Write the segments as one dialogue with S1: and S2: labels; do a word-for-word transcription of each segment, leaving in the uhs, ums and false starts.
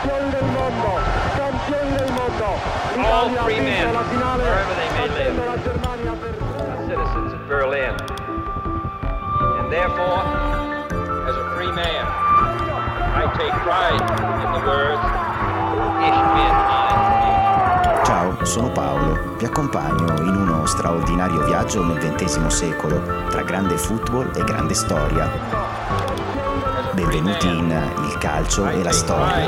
S1: Campioni del mondo, campioni del mondo.
S2: All
S1: L'Italia ha
S2: free
S1: vinto
S2: men,
S1: la finale,
S2: wherever they may
S1: battendo
S2: live,
S1: la Germania per...
S2: are citizens of Berlin. And therefore, as a free man, I take pride in the words, Ich bin ein.
S3: Ciao, sono Paolo, vi accompagno in uno straordinario viaggio nel ventesimo secolo, tra grande football e grande storia. Benvenuti in Il calcio e la storia.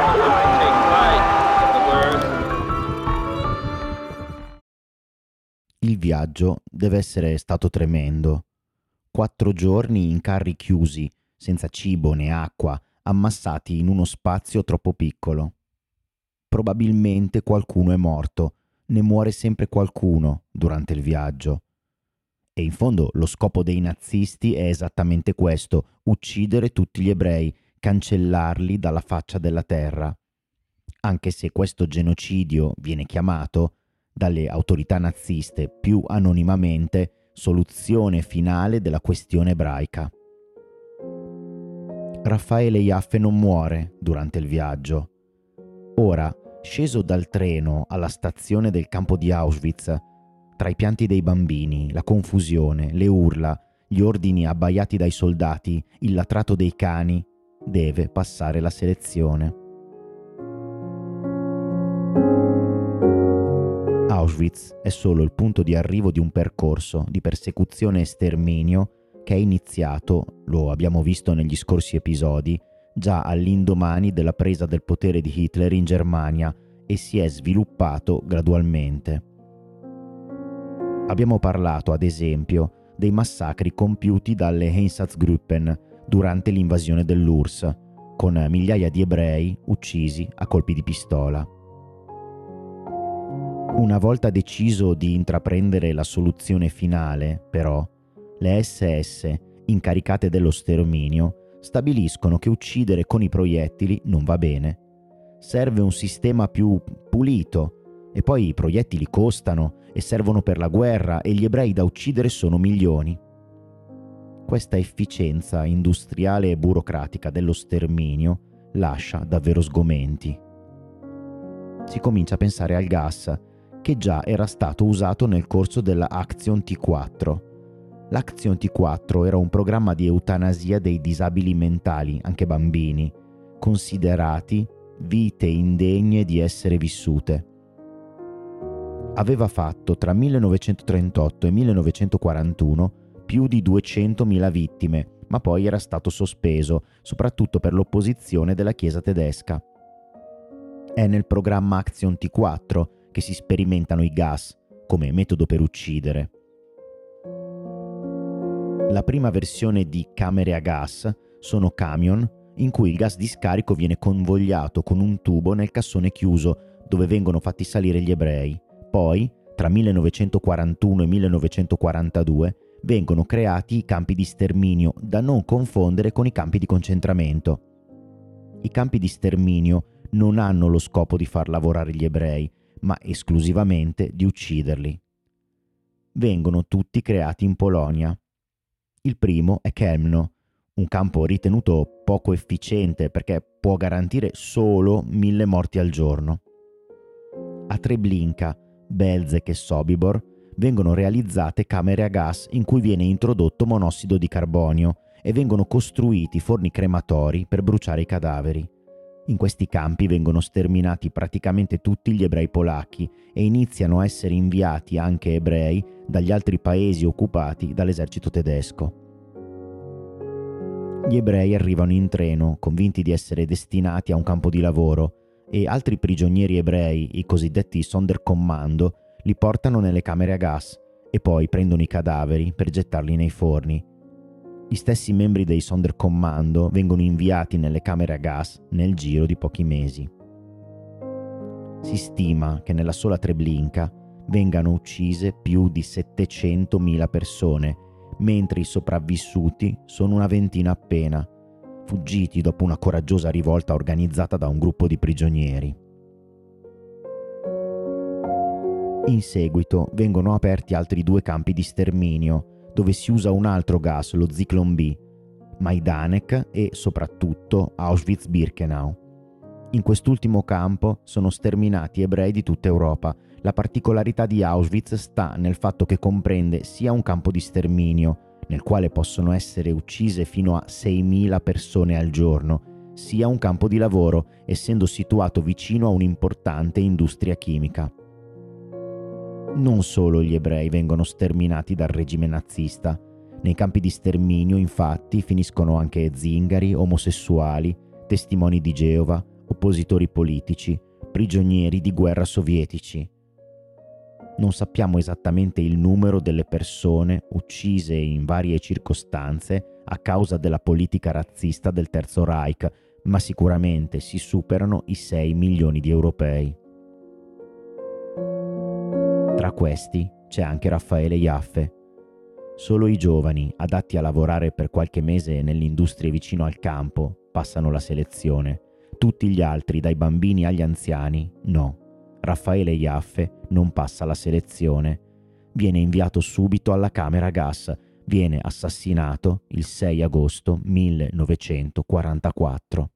S3: Il viaggio deve essere stato tremendo. Quattro giorni in carri chiusi, senza cibo né acqua, ammassati in uno spazio troppo piccolo. Probabilmente qualcuno è morto, ne muore sempre qualcuno durante il viaggio. E in fondo lo scopo dei nazisti è esattamente questo: uccidere tutti gli ebrei, cancellarli dalla faccia della terra. Anche se questo genocidio viene chiamato, dalle autorità naziste più anonimamente, soluzione finale della questione ebraica. Raffaele Jaffe non muore durante il viaggio. Ora, sceso dal treno alla stazione del campo di Auschwitz, tra i pianti dei bambini, la confusione, le urla, gli ordini abbaiati dai soldati, il latrato dei cani, deve passare la selezione. Auschwitz è solo il punto di arrivo di un percorso di persecuzione e sterminio che è iniziato, lo abbiamo visto negli scorsi episodi, già all'indomani della presa del potere di Hitler in Germania e si è sviluppato gradualmente. Abbiamo parlato, ad esempio, dei massacri compiuti dalle Einsatzgruppen durante l'invasione dell'U R S S, con migliaia di ebrei uccisi a colpi di pistola. Una volta deciso di intraprendere la soluzione finale, però, le esse esse, incaricate dello sterminio, stabiliscono che uccidere con i proiettili non va bene. Serve un sistema più pulito, e poi i proiettili costano e servono per la guerra e gli ebrei da uccidere sono milioni. Questa efficienza industriale e burocratica dello sterminio lascia davvero sgomenti. Si comincia a pensare al gas, che già era stato usato nel corso della Action T quattro. L'Action T quattro era un programma di eutanasia dei disabili mentali, anche bambini, considerati vite indegne di essere vissute. Aveva fatto tra millenovecentotrentotto e millenovecentoquarantuno più di duecentomila vittime, ma poi era stato sospeso, soprattutto per l'opposizione della Chiesa tedesca. È nel programma Action T quattro che si sperimentano i gas come metodo per uccidere. La prima versione di camere a gas sono camion in cui il gas di scarico viene convogliato con un tubo nel cassone chiuso dove vengono fatti salire gli ebrei. Poi, tra millenovecentoquarantuno e millenovecentoquarantadue, vengono creati i campi di sterminio, da non confondere con i campi di concentramento. I campi di sterminio non hanno lo scopo di far lavorare gli ebrei, ma esclusivamente di ucciderli. Vengono tutti creati in Polonia. Il primo è Chełmno, un campo ritenuto poco efficiente perché può garantire solo mille morti al giorno. A Treblinka, Belzec e Sobibor vengono realizzate camere a gas in cui viene introdotto monossido di carbonio e vengono costruiti forni crematori per bruciare i cadaveri. In questi campi vengono sterminati praticamente tutti gli ebrei polacchi e iniziano a essere inviati anche ebrei dagli altri paesi occupati dall'esercito tedesco. Gli ebrei arrivano in treno, convinti di essere destinati a un campo di lavoro, e altri prigionieri ebrei, i cosiddetti Sonderkommando, li portano nelle camere a gas e poi prendono i cadaveri per gettarli nei forni. Gli stessi membri dei Sonderkommando vengono inviati nelle camere a gas nel giro di pochi mesi. Si stima che nella sola Treblinka vengano uccise più di settecentomila persone, mentre i sopravvissuti sono una ventina appena, fuggiti dopo una coraggiosa rivolta organizzata da un gruppo di prigionieri. In seguito vengono aperti altri due campi di sterminio, dove si usa un altro gas, lo Zyklon B, Majdanek e soprattutto Auschwitz-Birkenau. In quest'ultimo campo sono sterminati ebrei di tutta Europa. La particolarità di Auschwitz sta nel fatto che comprende sia un campo di sterminio, nel quale possono essere uccise fino a seimila persone al giorno, sia un campo di lavoro, essendo situato vicino a un'importante industria chimica. Non solo gli ebrei vengono sterminati dal regime nazista. Nei campi di sterminio, infatti, finiscono anche zingari, omosessuali, testimoni di Geova, oppositori politici, prigionieri di guerra sovietici. Non sappiamo esattamente il numero delle persone uccise in varie circostanze a causa della politica razzista del Terzo Reich, ma sicuramente si superano i sei milioni di europei. Tra questi c'è anche Raffaele Jaffe. Solo i giovani, adatti a lavorare per qualche mese nell'industria vicino al campo, passano la selezione. Tutti gli altri, dai bambini agli anziani, no. Raffaele Jaffe non passa la selezione. Viene inviato subito alla camera a gas. Viene assassinato il sei agosto millenovecentoquarantaquattro.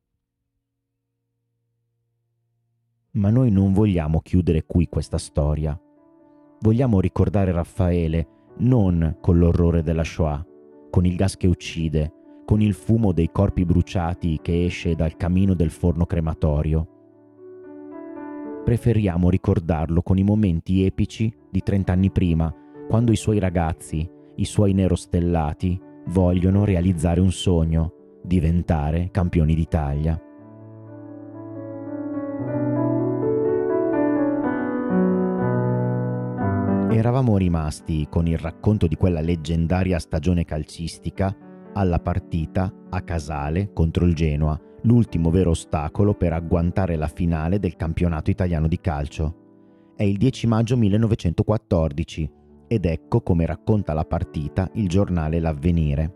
S3: Ma noi non vogliamo chiudere qui questa storia. Vogliamo ricordare Raffaele non con l'orrore della Shoah, con il gas che uccide, con il fumo dei corpi bruciati che esce dal camino del forno crematorio. Preferiamo ricordarlo con i momenti epici di trent'anni prima, quando i suoi ragazzi, i suoi nerostellati, vogliono realizzare un sogno, diventare campioni d'Italia. Eravamo rimasti con il racconto di quella leggendaria stagione calcistica alla partita a Casale contro il Genoa, l'ultimo vero ostacolo per agguantare la finale del campionato italiano di calcio. È il dieci maggio millenovecentoquattordici ed ecco come racconta la partita il giornale L'Avvenire.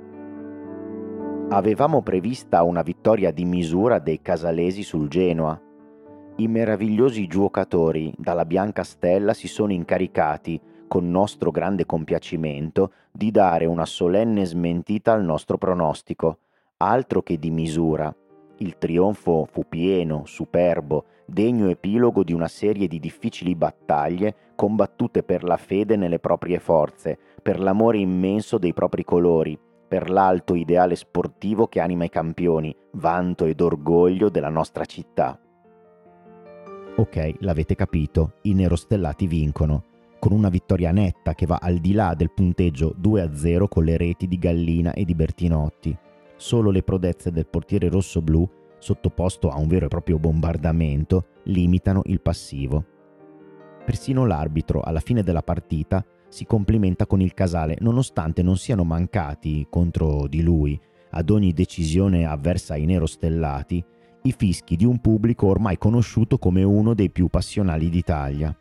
S3: Avevamo prevista una vittoria di misura dei casalesi sul Genoa. I meravigliosi giocatori dalla Bianca Stella si sono incaricati, con nostro grande compiacimento, di dare una solenne smentita al nostro pronostico. Altro che di misura. Il trionfo fu pieno, superbo, degno epilogo di una serie di difficili battaglie combattute per la fede nelle proprie forze, per l'amore immenso dei propri colori, per l'alto ideale sportivo che anima i campioni, vanto ed orgoglio della nostra città. Ok, l'avete capito, i nerostellati vincono, con una vittoria netta che va al di là del punteggio due a zero con le reti di Gallina e di Bertinotti. Solo le prodezze del portiere rossoblù, sottoposto a un vero e proprio bombardamento, limitano il passivo. Persino l'arbitro, alla fine della partita, si complimenta con il Casale, nonostante non siano mancati, contro di lui, ad ogni decisione avversa ai nerostellati, i fischi di un pubblico ormai conosciuto come uno dei più passionali d'Italia.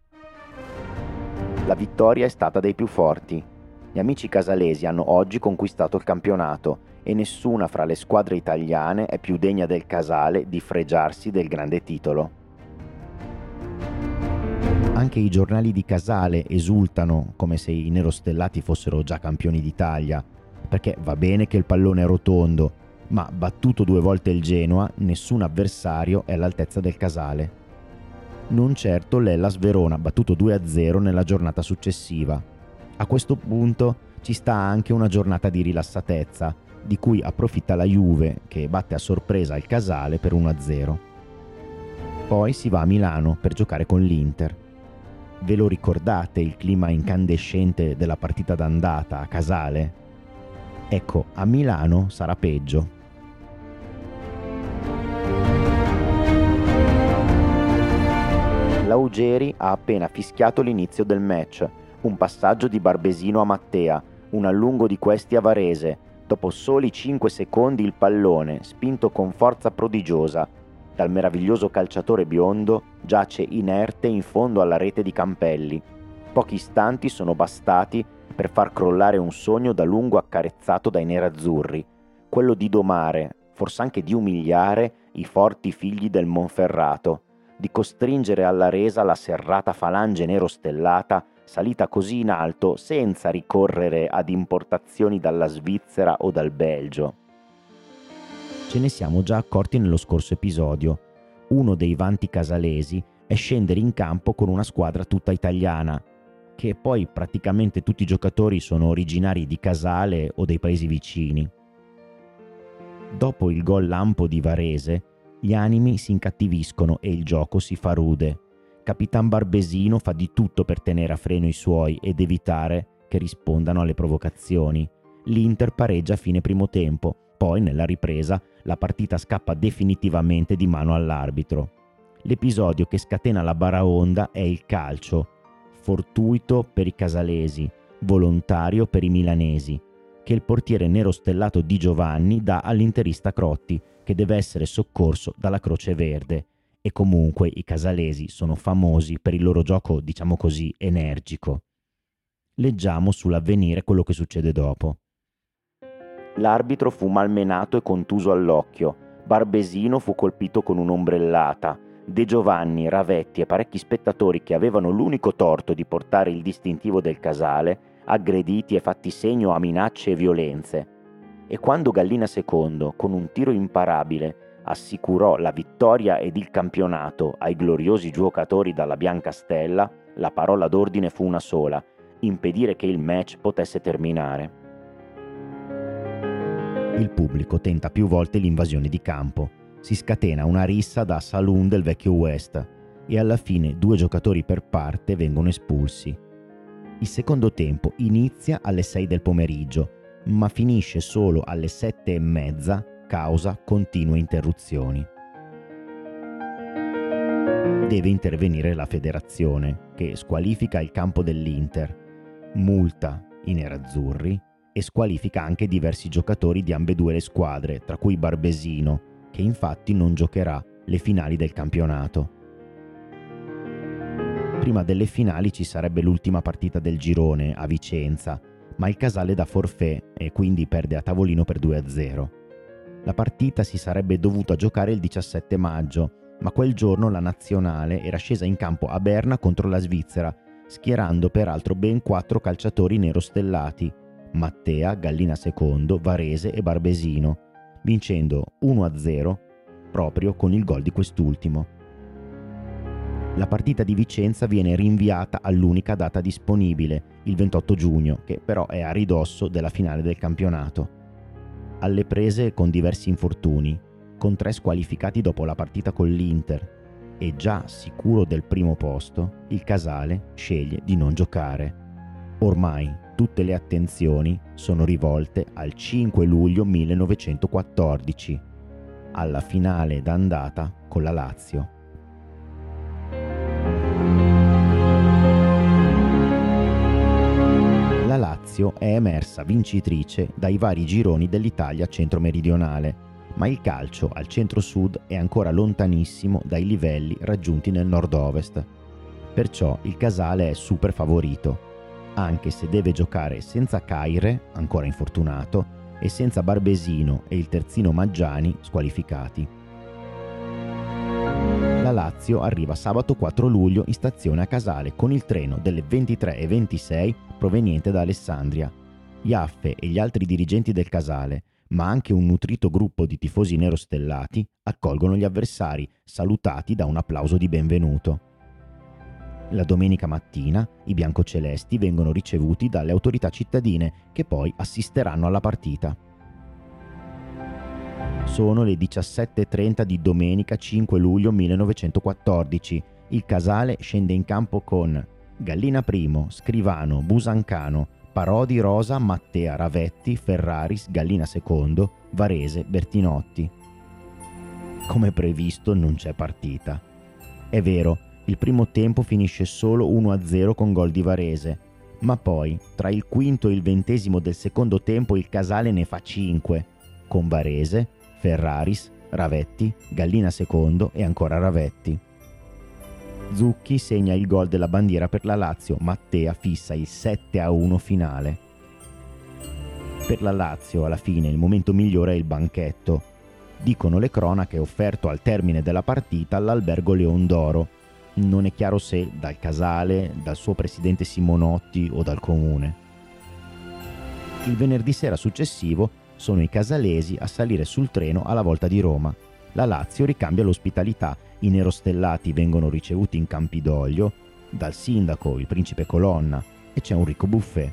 S3: La vittoria è stata dei più forti. Gli amici casalesi hanno oggi conquistato il campionato e nessuna fra le squadre italiane è più degna del Casale di fregiarsi del grande titolo. Anche i giornali di Casale esultano come se i nerostellati fossero già campioni d'Italia, perché va bene che il pallone è rotondo, ma battuto due volte il Genoa, nessun avversario è all'altezza del Casale. Non certo l'Hellas Verona, battuto due a zero nella giornata successiva. A questo punto ci sta anche una giornata di rilassatezza, di cui approfitta la Juve, che batte a sorpresa il Casale per uno a zero. Poi si va a Milano per giocare con l'Inter. Ve lo ricordate il clima incandescente della partita d'andata a Casale? Ecco, a Milano sarà peggio. Laugieri ha appena fischiato l'inizio del match, un passaggio di Barbesino a Mattea, un allungo di questi a Varese, dopo soli cinque secondi il pallone, spinto con forza prodigiosa, dal meraviglioso calciatore biondo, giace inerte in fondo alla rete di Campelli. Pochi istanti sono bastati per far crollare un sogno da lungo accarezzato dai nerazzurri, quello di domare, forse anche di umiliare, i forti figli del Monferrato, di costringere alla resa la serrata falange nerostellata salita così in alto senza ricorrere ad importazioni dalla Svizzera o dal Belgio. Ce ne siamo già accorti nello scorso episodio. Uno dei vanti casalesi è scendere in campo con una squadra tutta italiana, che poi praticamente tutti i giocatori sono originari di Casale o dei paesi vicini. Dopo il gol lampo di Varese, gli animi si incattiviscono e il gioco si fa rude. Capitan Barbesino fa di tutto per tenere a freno i suoi ed evitare che rispondano alle provocazioni. L'Inter pareggia a fine primo tempo, poi nella ripresa la partita scappa definitivamente di mano all'arbitro. L'episodio che scatena la baraonda è il calcio, fortuito per i casalesi, volontario per i milanesi, che il portiere nero stellato Di Giovanni dà all'interista Crotti, che deve essere soccorso dalla Croce Verde. E comunque i casalesi sono famosi per il loro gioco, diciamo così, energico. Leggiamo sull'Avvenire quello che succede dopo. L'arbitro fu malmenato e contuso all'occhio. Barbesino fu colpito con un'ombrellata. De Giovanni, Ravetti e parecchi spettatori che avevano l'unico torto di portare il distintivo del Casale, aggrediti e fatti segno a minacce e violenze. E quando Gallina secondo, con un tiro imparabile, assicurò la vittoria ed il campionato ai gloriosi giocatori dalla Bianca Stella, la parola d'ordine fu una sola: impedire che il match potesse terminare. Il pubblico tenta più volte l'invasione di campo. Si scatena una rissa da saloon del vecchio West e alla fine due giocatori per parte vengono espulsi. Il secondo tempo inizia alle sei del pomeriggio, ma finisce solo alle sette e mezza causa continue interruzioni. Deve intervenire la federazione, che squalifica il campo dell'Inter, multa i nerazzurri e squalifica anche diversi giocatori di ambedue le squadre, tra cui Barbesino, che infatti non giocherà le finali del campionato. Prima delle finali ci sarebbe l'ultima partita del girone a Vicenza, ma il Casale dà forfait e quindi perde a tavolino per due a zero. La partita si sarebbe dovuta giocare il diciassette maggio, ma quel giorno la nazionale era scesa in campo a Berna contro la Svizzera, schierando peraltro ben quattro calciatori nerostellati: Mattea, Gallina secondo, Varese e Barbesino, vincendo uno a zero proprio con il gol di quest'ultimo. La partita di Vicenza viene rinviata all'unica data disponibile, il ventotto giugno, che però è a ridosso della finale del campionato. Alle prese con diversi infortuni, con tre squalificati dopo la partita con l'Inter e già sicuro del primo posto, il Casale sceglie di non giocare. Ormai tutte le attenzioni sono rivolte al cinque luglio millenovecentoquattordici, alla finale d'andata con la Lazio. La Lazio è emersa vincitrice dai vari gironi dell'Italia centro-meridionale, ma il calcio al centro-sud è ancora lontanissimo dai livelli raggiunti nel nord-ovest. Perciò il Casale è super favorito, anche se deve giocare senza Caire, ancora infortunato, e senza Barbesino e il terzino Maggiani squalificati. La Lazio arriva sabato quattro luglio in stazione a Casale con il treno delle ventitré e ventisei proveniente da Alessandria. Iaffe e gli altri dirigenti del Casale, ma anche un nutrito gruppo di tifosi nerostellati, accolgono gli avversari, salutati da un applauso di benvenuto. La domenica mattina i biancocelesti vengono ricevuti dalle autorità cittadine, che poi assisteranno alla partita. Sono le diciassette e trenta di domenica cinque luglio millenovecentoquattordici. Il Casale scende in campo con Gallina primo, Scrivano, Busancano, Parodi, Rosa, Mattea, Ravetti, Ferraris, Gallina secondo, Varese, Bertinotti. Come previsto non c'è partita. È vero, il primo tempo finisce solo uno a zero con gol di Varese, ma poi tra il quinto e il ventesimo del secondo tempo il Casale ne fa cinque, con Varese, Ferraris, Ravetti, Gallina secondo e ancora Ravetti. Zucchi segna il gol della bandiera per la Lazio, Mattea fissa il sette a uno finale. Per la Lazio alla fine il momento migliore è il banchetto. Dicono le cronache offerto al termine della partita all'albergo Leon d'Oro. Non è chiaro se dal Casale, dal suo presidente Simonotti o dal comune. Il venerdì sera successivo sono i casalesi a salire sul treno alla volta di Roma. La Lazio ricambia l'ospitalità, i nerostellati vengono ricevuti in Campidoglio dal sindaco, il principe Colonna, e c'è un ricco buffet.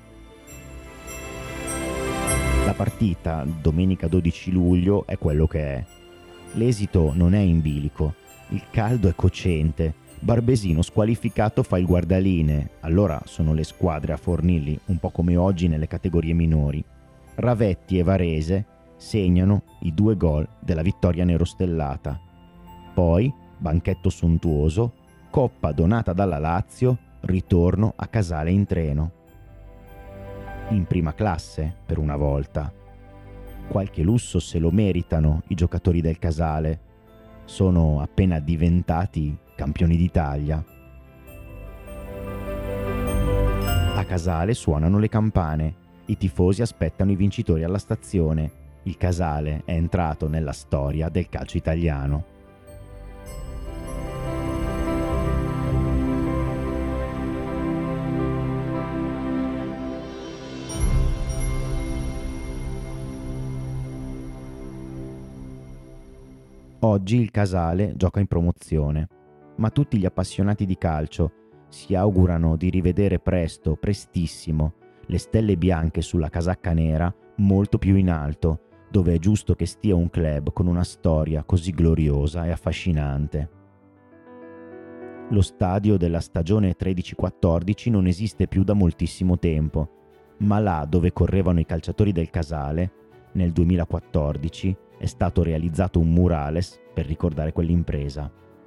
S3: La partita, domenica dodici luglio, è quello che è. L'esito non è in bilico, il caldo è cocente, Barbesino squalificato fa il guardaline, allora sono le squadre a fornirli, un po' come oggi nelle categorie minori. Ravetti e Varese segnano i due gol della vittoria nerostellata. Poi, banchetto sontuoso, coppa donata dalla Lazio, ritorno a Casale in treno. In prima classe, per una volta. Qualche lusso se lo meritano i giocatori del Casale. Sono appena diventati campioni d'Italia. A Casale suonano le campane, i tifosi aspettano i vincitori alla stazione. Il Casale è entrato nella storia del calcio italiano. Oggi il Casale gioca in promozione, ma tutti gli appassionati di calcio si augurano di rivedere presto, prestissimo, le stelle bianche sulla casacca nera molto più in alto, dove è giusto che stia un club con una storia così gloriosa e affascinante. Lo stadio della stagione tredici quattordici non esiste più da moltissimo tempo, ma là dove correvano i calciatori del Casale, nel duemilaquattordici, è stato realizzato un murales per ricordare quell'impresa.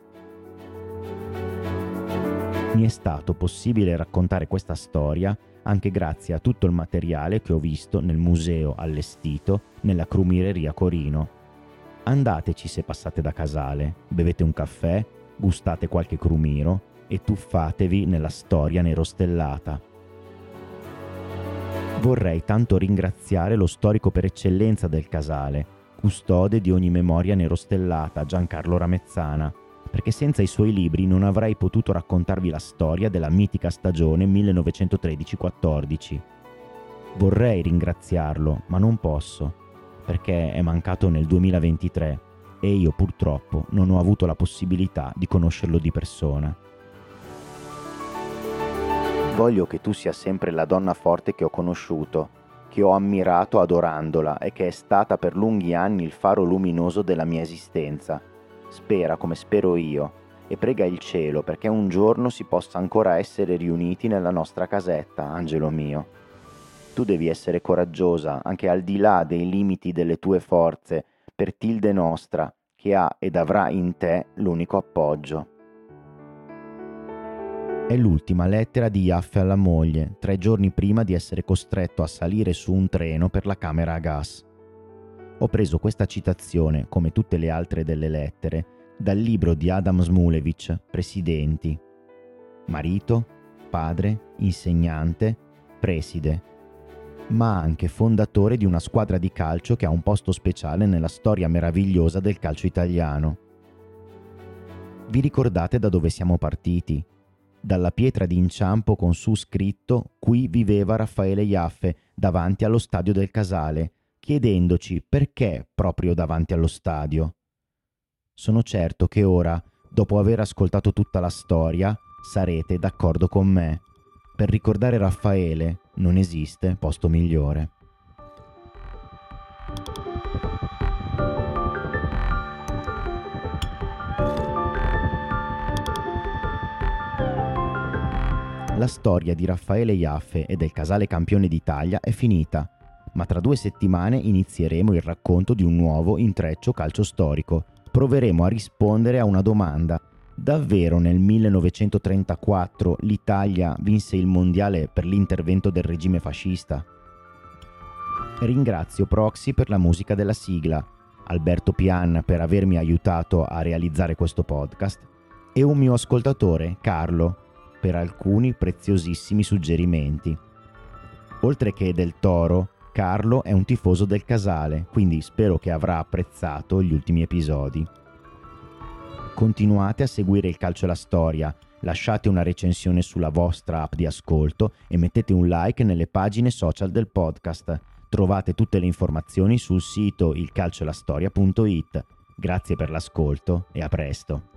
S3: Mi è stato possibile raccontare questa storia anche grazie a tutto il materiale che ho visto nel museo allestito nella Crumireria Corino. Andateci se passate da Casale, bevete un caffè, gustate qualche crumiro e tuffatevi nella storia nerostellata. Vorrei tanto ringraziare lo storico per eccellenza del Casale, custode di ogni memoria nerostellata, Giancarlo Ramezzana, perché senza i suoi libri non avrei potuto raccontarvi la storia della mitica stagione millenovecentotredici quattordici. Vorrei ringraziarlo, ma non posso, perché è mancato nel duemilaventitré e io purtroppo non ho avuto la possibilità di conoscerlo di persona. Voglio che tu sia sempre la donna forte che ho conosciuto, che ho ammirato adorandola e che è stata per lunghi anni il faro luminoso della mia esistenza. Spera come spero io e prega il cielo perché un giorno si possa ancora essere riuniti nella nostra casetta, angelo mio. Tu devi essere coraggiosa anche al di là dei limiti delle tue forze per Tilde nostra, che ha ed avrà in te l'unico appoggio. È l'ultima lettera di Jaffe alla moglie, tre giorni prima di essere costretto a salire su un treno per la camera a gas. Ho preso questa citazione, come tutte le altre delle lettere, dal libro di Adam Smulevich, Presidenti. Marito, padre, insegnante, preside, ma anche fondatore di una squadra di calcio che ha un posto speciale nella storia meravigliosa del calcio italiano. Vi ricordate da dove siamo partiti? Dalla pietra d'inciampo con su scritto «Qui viveva Raffaele Jaffe, davanti allo stadio del Casale», chiedendoci perché proprio davanti allo stadio. Sono certo che ora, dopo aver ascoltato tutta la storia, sarete d'accordo con me. Per ricordare Raffaele non esiste posto migliore. La storia di Raffaele Jaffe e del Casale campione d'Italia è finita, ma tra due settimane inizieremo il racconto di un nuovo intreccio calcio storico. Proveremo a rispondere a una domanda. Davvero nel millenovecentotrentaquattro l'Italia vinse il mondiale per l'intervento del regime fascista? Ringrazio Proxy per la musica della sigla, Alberto Pian per avermi aiutato a realizzare questo podcast e un mio ascoltatore, Carlo, per alcuni preziosissimi suggerimenti. Oltre che del Toro, Carlo è un tifoso del Casale, quindi spero che avrà apprezzato gli ultimi episodi. Continuate a seguire il calcio e la storia, lasciate una recensione sulla vostra app di ascolto e mettete un like nelle pagine social del podcast. Trovate tutte le informazioni sul sito il calcio e la storia punto it. Grazie per l'ascolto e a presto.